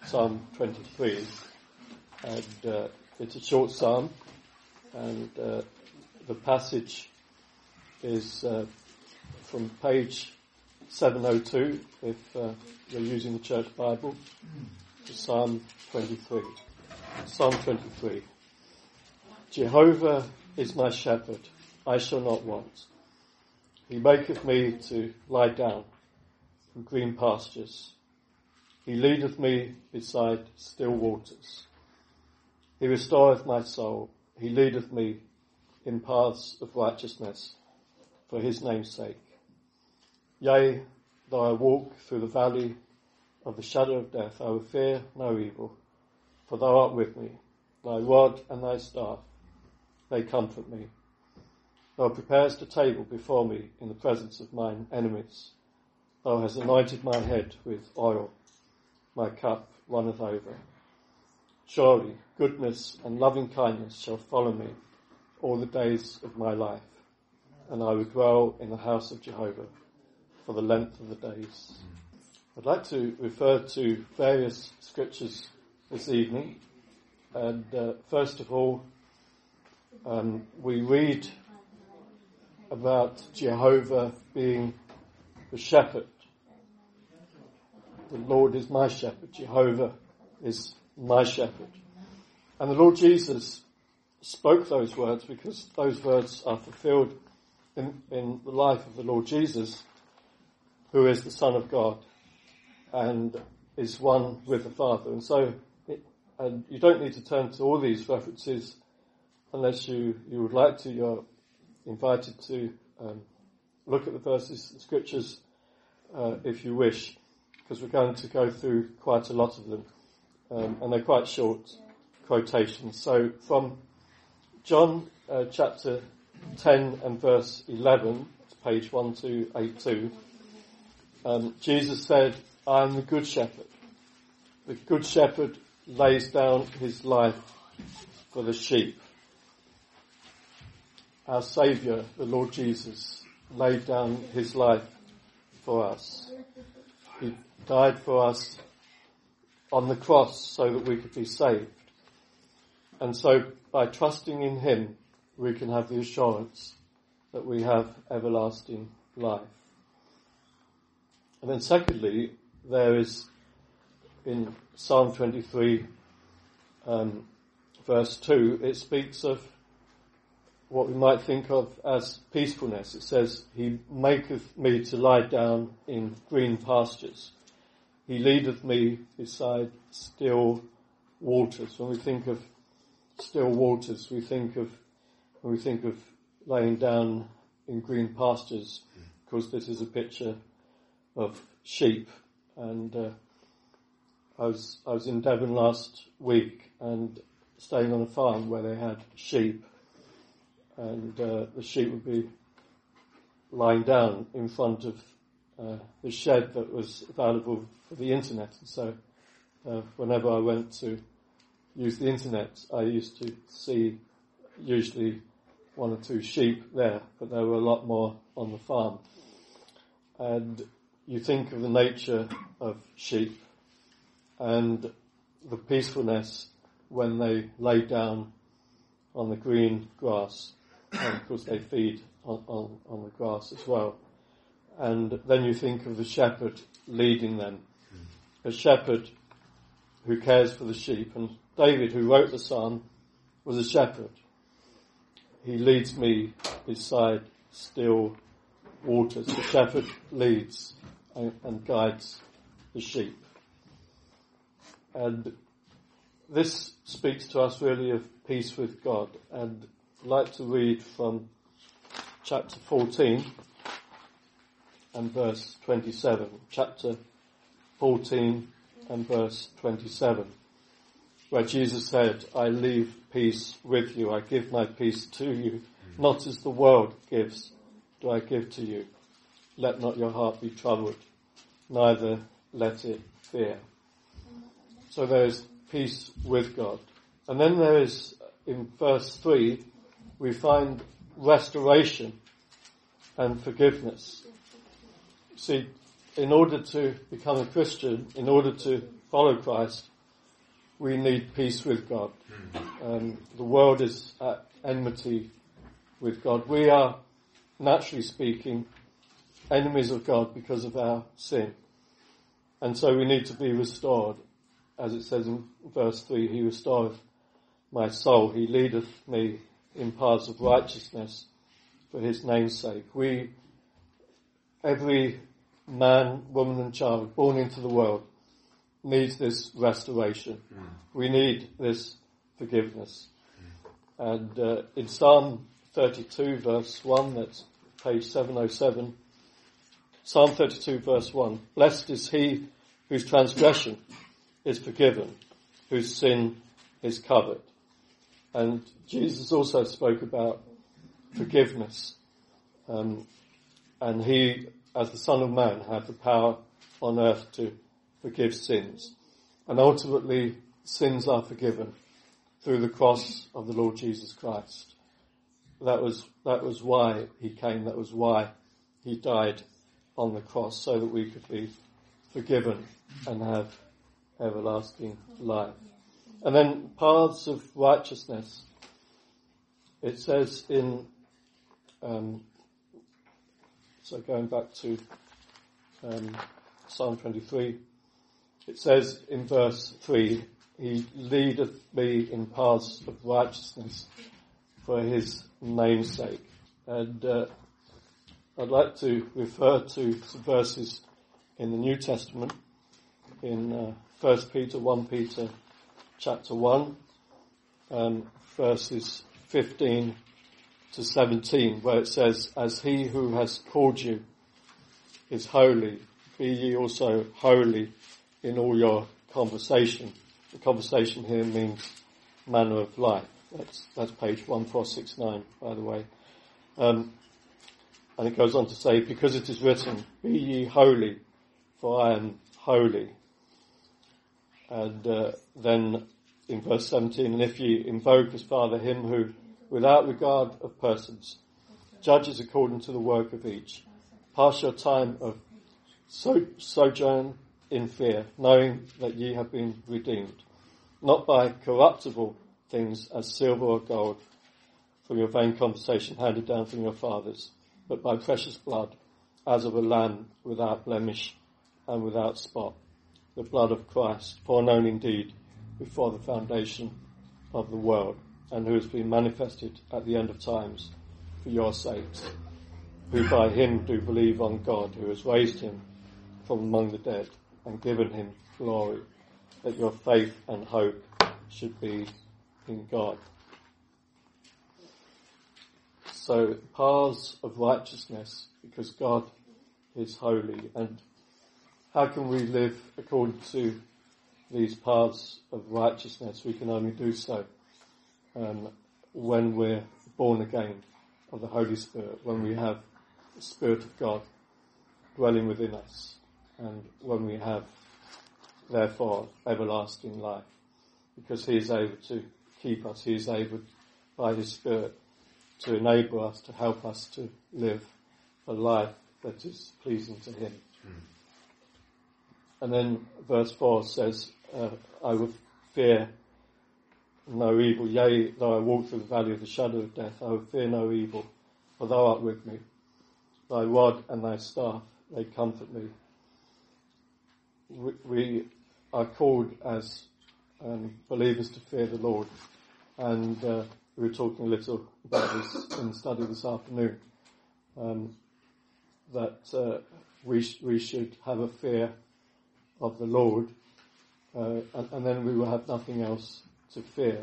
Psalm 23, and it's a short psalm, and the passage is from page 702, if you're using the church Bible, to Psalm 23. Psalm 23. Jehovah is my shepherd, I shall not want. He maketh me to lie down in green pastures. He leadeth me beside still waters. He restoreth my soul. He leadeth me in paths of righteousness for his name's sake. Yea, though I walk through the valley of the shadow of death, I will fear no evil, for thou art with me. Thy rod and thy staff, they comfort me. Thou preparest a table before me in the presence of mine enemies. Thou hast anointed my head with oil. My cup runneth over. Surely goodness and loving kindness shall follow me all the days of my life, and I will dwell in the house of Jehovah for the length of the days. I'd like to refer to various scriptures this evening, and first of all, we read about Jehovah being the shepherd. The Lord is my shepherd. Jehovah is my shepherd. And the Lord Jesus spoke those words because those words are fulfilled in the life of the Lord Jesus, who is the Son of God and is one with the Father. And so you don't need to turn to all these references unless you would like to. You're invited to look at the verses, the scriptures, if you wish, because we're going to go through quite a lot of them, and they're quite short quotations. So from John chapter 10 and verse 11, it's page 1282, Jesus said, I am the good shepherd. The good shepherd lays down his life for the sheep. Our Saviour, the Lord Jesus, laid down his life for us. He died for us on the cross so that we could be saved. And so by trusting in him, we can have the assurance that we have everlasting life. And then secondly, there is in Psalm 23, verse 2, it speaks of what we might think of as peacefulness. It says, he maketh me to lie down in green pastures. He leadeth me beside still waters. When we think of still waters, when we think of laying down in green pastures, of course this is a picture of sheep. And I was in Devon last week and staying on a farm where they had sheep. And the sheep would be lying down in front of the shed that was available for the internet. And so whenever I went to use the internet, I used to see usually one or two sheep there, but there were a lot more on the farm. And you think of the nature of sheep and the peacefulness when they lay down on the green grass. And of course they feed on the grass as well. And then you think of the shepherd leading them. A shepherd who cares for the sheep. And David, who wrote the psalm, was a shepherd. He leads me beside still waters. The shepherd leads and guides the sheep. And this speaks to us really of peace with God. And I'd like to read from chapter 14 and verse 27. Chapter 14 and verse 27, where Jesus said, I leave peace with you. I give my peace to you. Not as the world gives, do I give to you. Let not your heart be troubled, neither let it fear. So there is peace with God. And then there is, in verse 3, we find restoration and forgiveness. See, in order to become a Christian, in order to follow Christ, we need peace with God. The world is at enmity with God. We are, naturally speaking, enemies of God because of our sin. And so we need to be restored. As it says in verse 3, he restoreth my soul. He leadeth me in paths of righteousness for his name's sake. Every man, woman and child born into the world needs this restoration. We need this forgiveness. And in Psalm 32 verse 1, that's page 707, Psalm 32 verse 1, blessed is he whose transgression is forgiven, whose sin is covered. And Jesus also spoke about forgiveness. And he, as the Son of Man, had the power on earth to forgive sins. And ultimately, sins are forgiven through the cross of the Lord Jesus Christ. That was why he came. That was why he died on the cross, so that we could be forgiven and have everlasting life. And then paths of righteousness. It says in, so going back to Psalm 23, it says in verse 3, he leadeth me in paths of righteousness for his name's sake. And I'd like to refer to some verses in the New Testament, in 1 Peter, 1 Peter chapter 1, verses 15 to 17, where it says, as he who has called you is holy, be ye also holy in all your conversation. The conversation here means manner of life. That's page 1469, by the way. And it goes on to say, because it is written, be ye holy, for I am holy. And then in verse 17, and if ye invoke as Father him who, without regard of persons, judges according to the work of each, pass your time of sojourn in fear, knowing that ye have been redeemed, not by corruptible things as silver or gold, from your vain conversation handed down from your fathers, but by precious blood, as of a lamb without blemish and without spot, the blood of Christ, foreknown indeed before the foundation of the world, and who has been manifested at the end of times for your sakes, who by him do believe on God, who has raised him from among the dead and given him glory, that your faith and hope should be in God. So, paths of righteousness, because God is holy. And how can we live according to these paths of righteousness? We can only do so when we're born again of the Holy Spirit, when we have the Spirit of God dwelling within us, and when we have, therefore, everlasting life, because he is able to keep us, he is able, by his Spirit, to enable us, to help us to live a life that is pleasing to him. And then verse 4 says, I will fear no evil. Yea, though I walk through the valley of the shadow of death, I will fear no evil, for thou art with me. Thy rod and thy staff, they comfort me. We are called as believers to fear the Lord. And we were talking a little about this in the study this afternoon, that we should have a fear of the Lord, and then we will have nothing else to fear.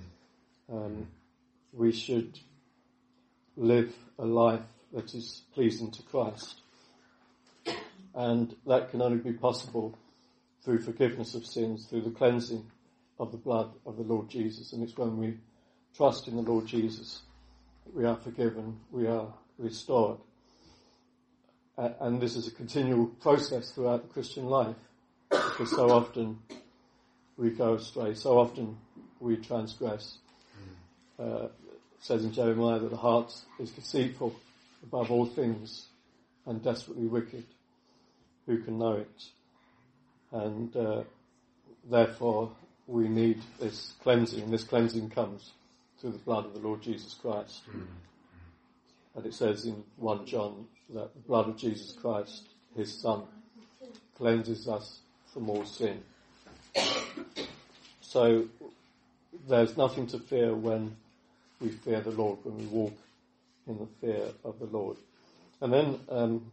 We should live a life that is pleasing to Christ. And that can only be possible through forgiveness of sins, through the cleansing of the blood of the Lord Jesus. And it's when we trust in the Lord Jesus that we are forgiven, we are restored. And this is a continual process throughout the Christian life, because so often we go astray, so often we transgress. It says in Jeremiah that the heart is deceitful above all things and desperately wicked. Who can know it? And therefore we need this cleansing, and this cleansing comes through the blood of the Lord Jesus Christ. And it says in 1 John that the blood of Jesus Christ, his Son, cleanses us from all sin. So there's nothing to fear when we fear the Lord, when we walk in the fear of the Lord. And then,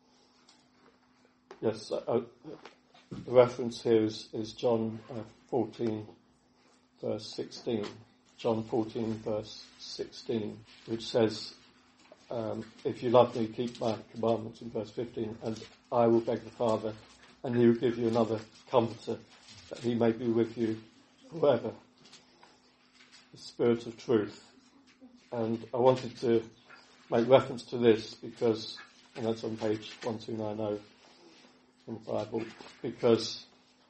the reference here is John 14, verse 16. John 14, verse 16, which says, if you love me, keep my commandments, in verse 15, and I will beg the Father, and he will give you another comforter, that he may be with you forever. The Spirit of truth. And I wanted to make reference to this because, and that's on page 1290 in the Bible, because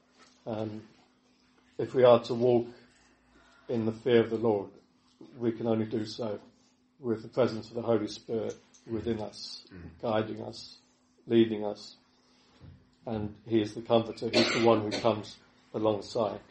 if we are to walk in the fear of the Lord, we can only do so with the presence of the Holy Spirit within us, guiding us, leading us. And he is the comforter, he's the one who comes alongside.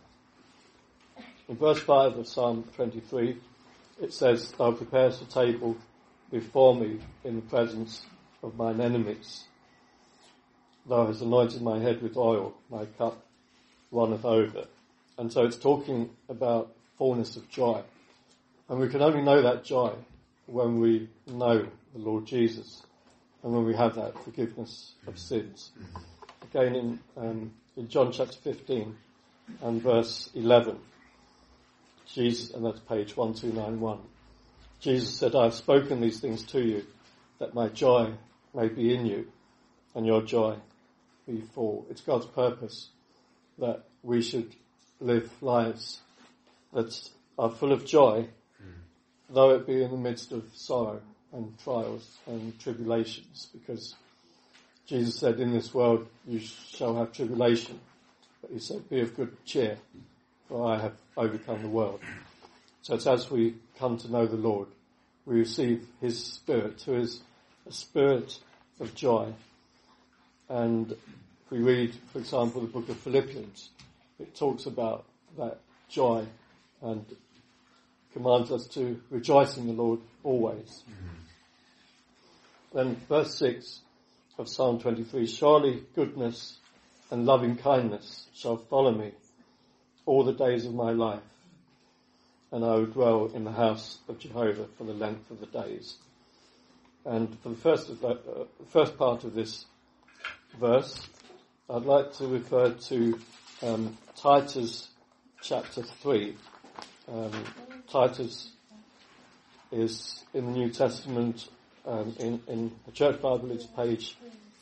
In verse 5 of Psalm 23, it says, Thou preparest a table before me in the presence of mine enemies. Thou hast anointed my head with oil, my cup runneth over. And so it's talking about fullness of joy. And we can only know that joy when we know the Lord Jesus and when we have that forgiveness of sins. Again in John chapter 15 and verse 11, Jesus, and that's page 1291, Jesus said, I have spoken these things to you, that my joy may be in you, and your joy be full. It's God's purpose that we should live lives that are full of joy, though it be in the midst of sorrow and trials and tribulations, because Jesus said, in this world you shall have tribulation, but he said, be of good cheer, for I have overcome the world. So it's as we come to know the Lord, we receive his Spirit, who is a spirit of joy. And if we read, for example, the book of Philippians, it talks about that joy and commands us to rejoice in the Lord always. Then verse 6 of Psalm 23, surely goodness and loving kindness shall follow me all the days of my life, and I will dwell in the house of Jehovah for the length of the days. And for the first part of this verse, I'd like to refer to Titus chapter 3. Titus is in the New Testament, in the Church Bible, it's page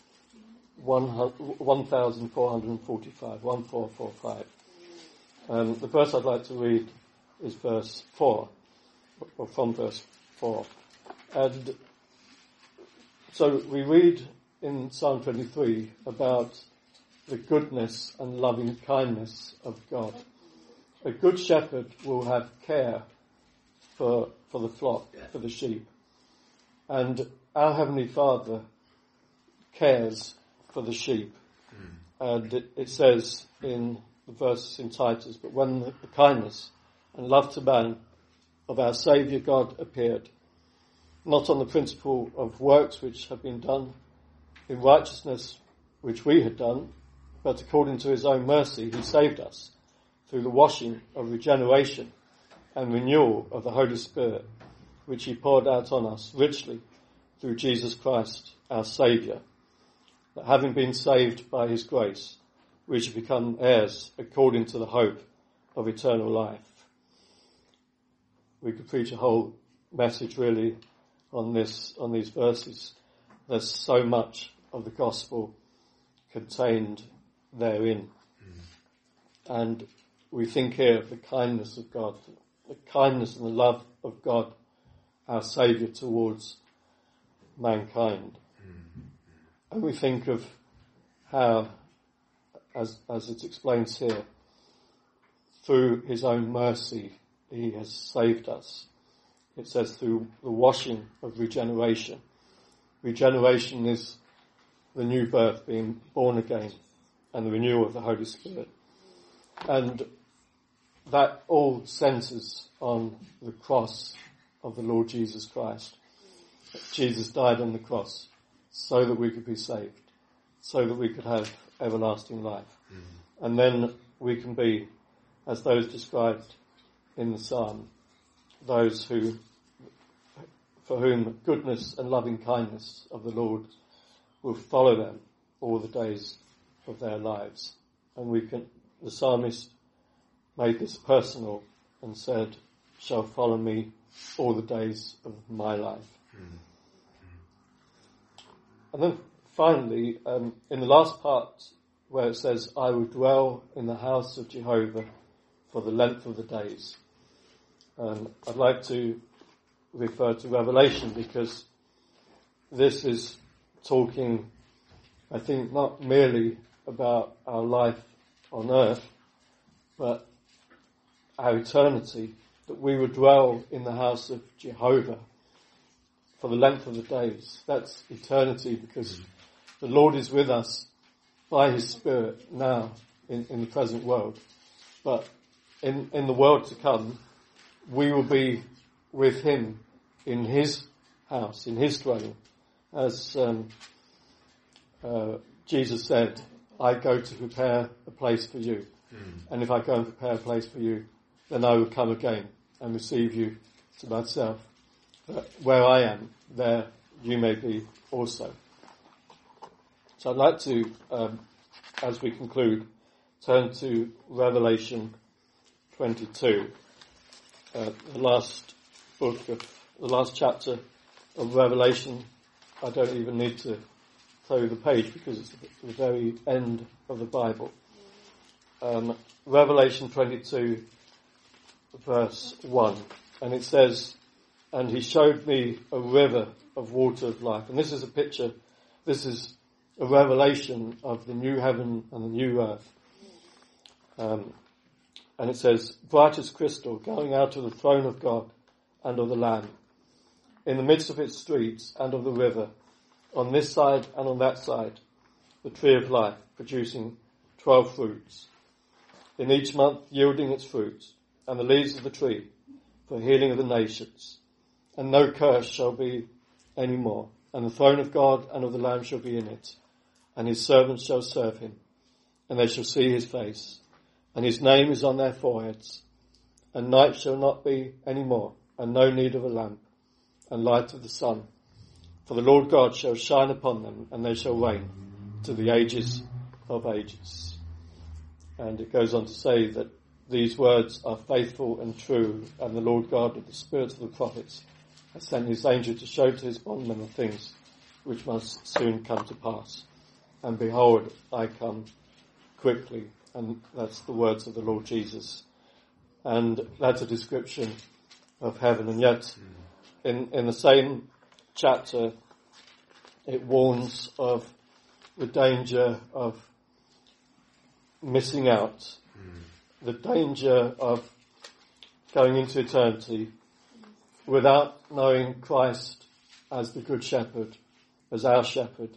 1445, 1445. The verse I'd like to read is verse 4, or from verse 4. And so we read in Psalm 23 about the goodness and loving kindness of God. A good shepherd will have care for the flock, for the sheep. And our Heavenly Father cares for the sheep. And it says in the verse in Titus, but when the kindness and love to man of our Saviour God appeared, not on the principle of works which have been done in righteousness which we had done, but according to his own mercy he saved us through the washing of regeneration and renewal of the Holy Spirit, which he poured out on us richly through Jesus Christ our Saviour, that having been saved by his grace, we should become heirs according to the hope of eternal life. We could preach a whole message really on these verses. There's so much of the gospel contained therein. And we think here of the kindness of God, the kindness and the love of God, our Saviour, towards mankind. And we think of how, as it explains here, through his own mercy he has saved us. It says through the washing of regeneration. Regeneration is the new birth, being born again, and the renewal of the Holy Spirit. And that all centres on the cross of the Lord Jesus Christ. Jesus died on the cross so that we could be saved, so that we could have everlasting life. And then we can be, as those described in the psalm, those for whom goodness and loving kindness of the Lord will follow them all the days of their lives. And the psalmist made this personal and said, shall follow me all the days of my life. And then finally, in the last part where it says, I will dwell in the house of Jehovah for the length of the days. I'd like to refer to Revelation because this is talking, I think, not merely about our life on earth, but our eternity, that we would dwell in the house of Jehovah for the length of the days. That's eternity, because the Lord is with us by his Spirit now in the present world. But in the world to come, we will be with him in his house, in his dwelling. As Jesus said, I go to prepare a place for you. And if I go and prepare a place for you, then I will come again and receive you to myself. But where I am, there you may be also. So I'd like to, as we conclude, turn to Revelation 22, the last chapter of Revelation. I don't even need to tell you the page because it's the very end of the Bible. Revelation 22, verse 1, and it says, and he showed me a river of water of life. And this is a picture, this is a revelation of the new heaven and the new earth. And it says, bright as crystal, going out of the throne of God and of the Lamb, in the midst of its streets and of the river, on this side and on that side, the tree of life, producing 12 fruits, in each month yielding its fruit, and the leaves of the tree for healing of the nations. And no curse shall be any more. And the throne of God and of the Lamb shall be in it, and his servants shall serve him, and they shall see his face, and his name is on their foreheads. And night shall not be any more, and no need of a lamp, and light of the sun. For the Lord God shall shine upon them, and they shall reign to the ages of ages. And it goes on to say that these words are faithful and true, and the Lord God with the spirits of the prophets has sent his angel to show to his bondmen the things which must soon come to pass. And behold, I come quickly. And that's the words of the Lord Jesus. And that's a description of heaven. And yet, in the same chapter, it warns of the danger of missing out, the danger of going into eternity without knowing Christ as the Good Shepherd, as our shepherd.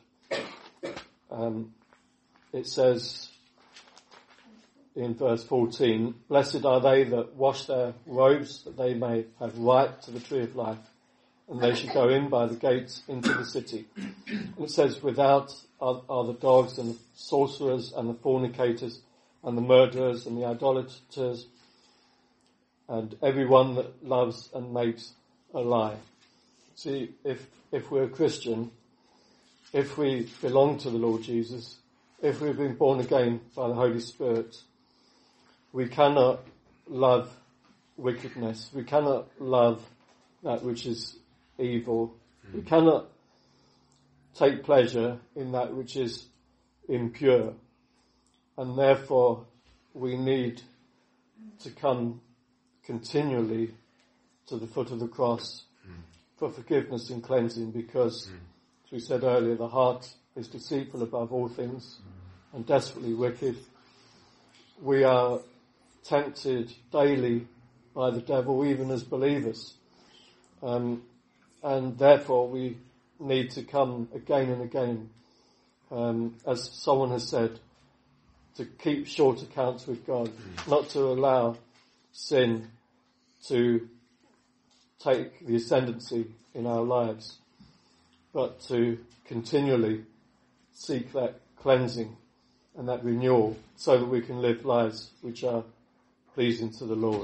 It says in verse 14, blessed are they that wash their robes, that they may have right to the tree of life, and they shall go in by the gates into the city. And it says, without are the dogs and the sorcerers and the fornicators and the murderers and the idolaters and everyone that loves and makes a lie. See, if we're a Christian, if we belong to the Lord Jesus, if we've been born again by the Holy Spirit, we cannot love wickedness. We cannot love that which is evil. We cannot take pleasure in that which is impure. And therefore, we need to come continually to the foot of the cross for forgiveness and cleansing, because, as we said earlier, the heart is deceitful above all things and desperately wicked. We are tempted daily by the devil, even as believers. And therefore we need to come again and again, as someone has said, to keep short accounts with God, not to allow sin to take the ascendancy in our lives, but to continually seek that cleansing and that renewal so that we can live lives which are pleasing to the Lord.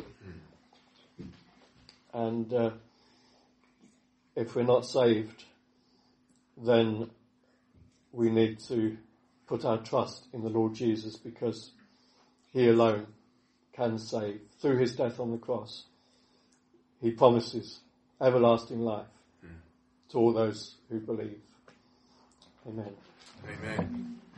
And if we're not saved, then we need to put our trust in the Lord Jesus, because he alone can save. Through his death on the cross, he promises everlasting life to all those who believe. Amen. Amen.